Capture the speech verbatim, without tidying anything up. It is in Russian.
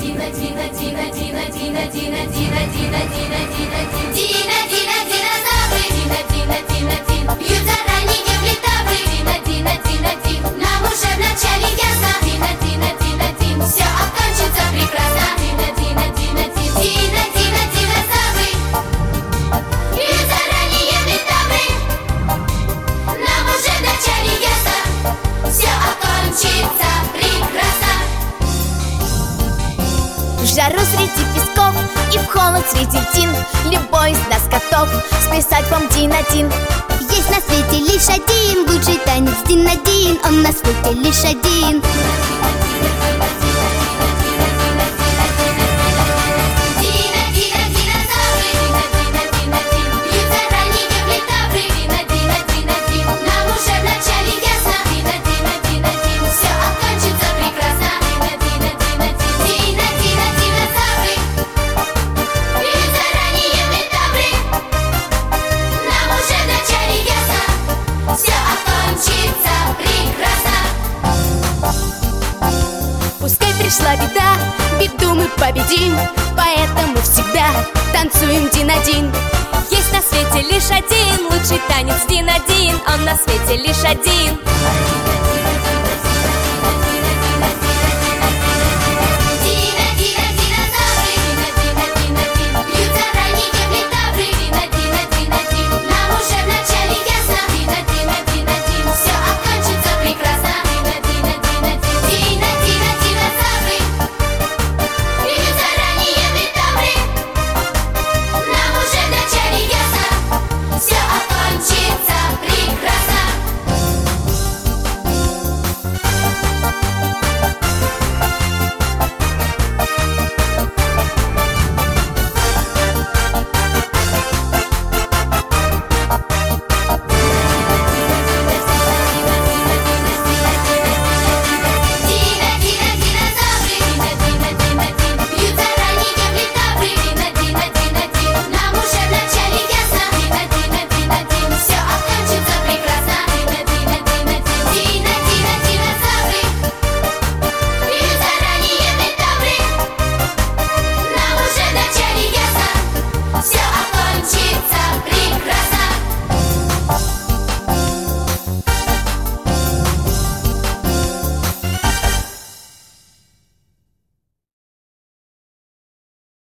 один, один, один, один, один, один, один, один, один, один, один. Дин, один, динозавры. Дин, один, один, один. Бьют заранее в литавры. Дин, один, один, один. Нам уже вначале ясно. Дин, один, один, один. Все окончится прекрасно. Дин, один, один, один. Дин, один, динозавры. Бьют заранее в литавры. Нам уже вначале ясно. Все окончится прекрасно. В жару среди песков и в холод среди дин любой из нас готов сплясать вам дин-один. Есть на свете лишь один лучший танец дин-один. Он на свете лишь один. Пускай пришла беда, беду мы победим, поэтому всегда танцуем дин-один. Есть на свете лишь один лучший танец дин-один. Он на свете лишь один.